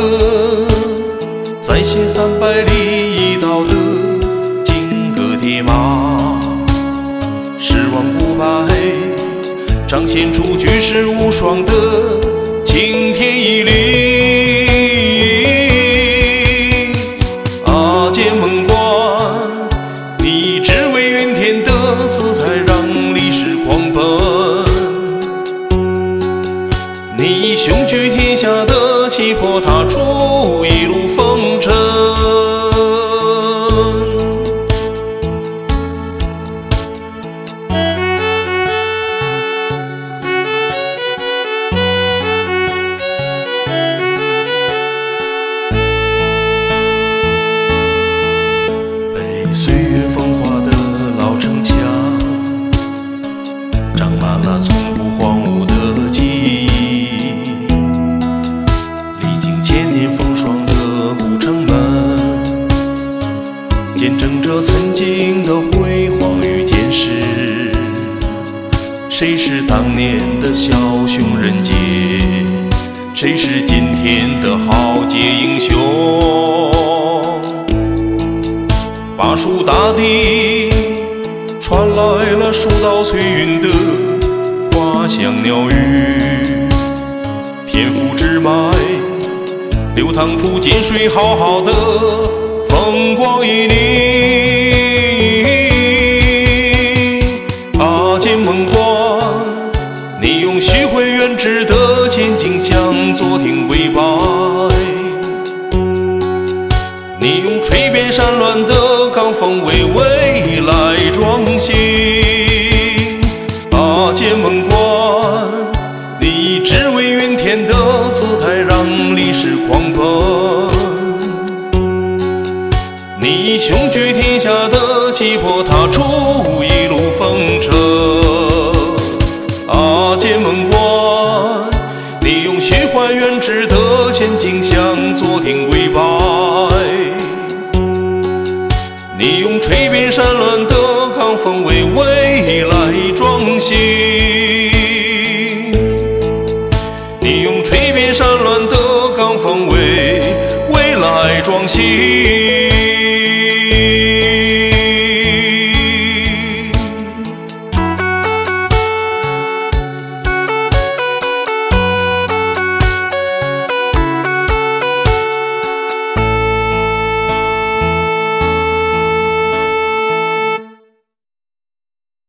再写300里一道的金戈铁马，十万骨牌彰显出举世无双的青天一领。啊，剑门关，你只为云天的姿态让历史狂奔，你雄踞天下的气魄踏出一路风尘。被岁月风化的老城墙，长满了从不荒芜的记忆，历经千年风霜的古城门，见证着曾经的辉煌与坚实。谁是当年的枭雄人杰？谁是今天的豪杰英雄？巴蜀大地传来了蜀道翠云的花香鸟语，天府之脉流淌出涧水浩浩的风光旖旎。啊，剑门关，你用虚慧远志的前景向昨天跪拜，你用吹遍山峦的岗峰为未来壮行。啊，剑门关，你只为云天的姿态让历史狂奔，你雄踞天下的气魄踏出一路风尘。啊，剑门关，你用虚幻远志的前景向昨天跪拜，你用吹遍山峦的岗峰为未来壮行。